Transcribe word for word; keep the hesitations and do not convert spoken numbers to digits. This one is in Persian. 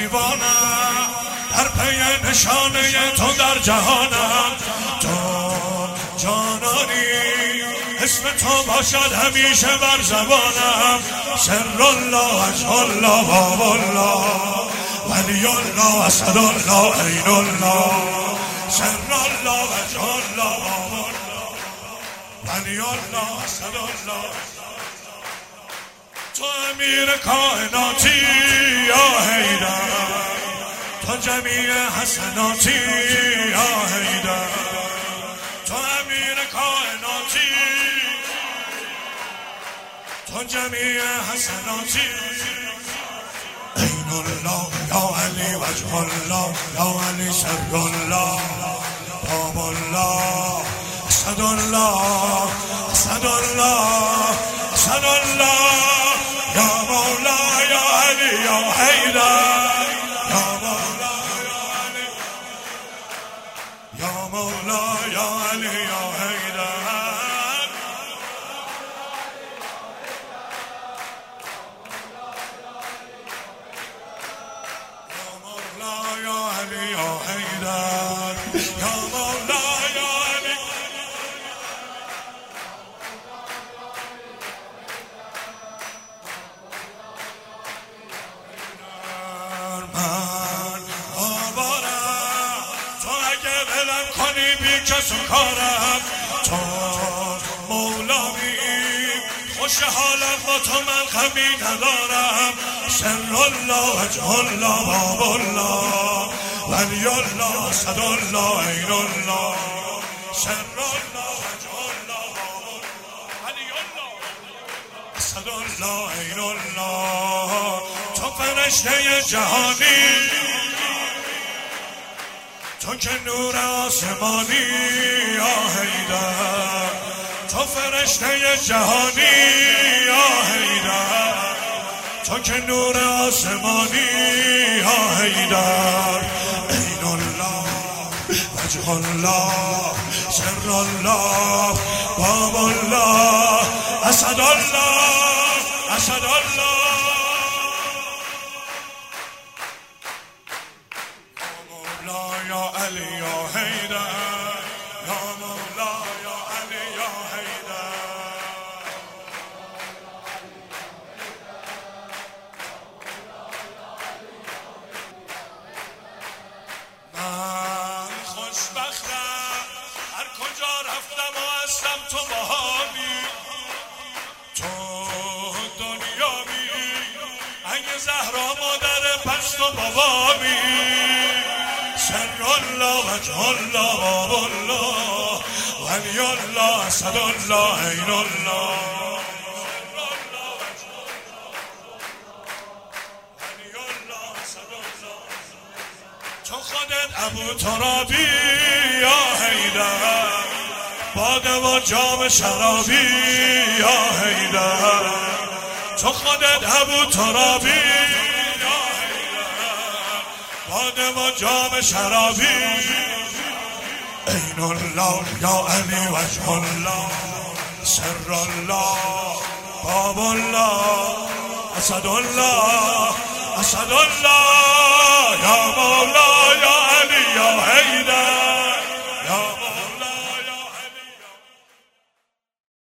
دیوانم، در پی نشانه تو در جهانم. جان جانانی اسم تو باشد همیشه بر زبانم. سر الله وجه الله باب الله ولی الله اسد الله عین الله. سر الله وجه الله باب الله ولی الله اسد الله. تو امیر کائناتی یا حیدر، تو جمیع حسناتی یا حیدر. تو امیر کائناتی، تو جمیع حسناتی. عین الله یا علی وجه الله یا علی سر الله باب الله اسد الله اسد الله اسد الله. یا مولا یا علی یا حیدر، یا مولا یا علی، یا مولا یا علی یا حیدر. یا مولا یا علی یا حیدر، یا مولا یا علی. من آوارم تو اگه بلم کنی بی کس و کارم. تو مولامی خوش حالم با تو من غمی ندارم. سر الله وجه الله باب الله ولی الله اسد الله عین الله. سر الله وجه الله باب الله ولی الله اسد الله عین الله. تو فرشته جهانی، تو که نور آسمانی یا حیدر. تو فرشته جهانی یا حیدر، تو که نور آسمانی یا حیدر. عین الله وجه الله سر الله باب الله اسد الله اسد الله. یا علی یا حیدر، یا مولا یا علی یا حیدر. من خوشبختم هر کجا رفتم و هستم تو بهامی. تو دنیامی اگه زهرا مادر پس تو بابامی. سر الله وجه الله باب الله ولی الله اسد الله عین الله. تو خودت ابو ترابی یا حیدر، باده و جام شرابی یا حیدر. تو خودت ابو ترابی باده و جام شرابی. عین الله یا علی وجه الله سر الله باب الله اسد الله اسد الله. یا مولا یا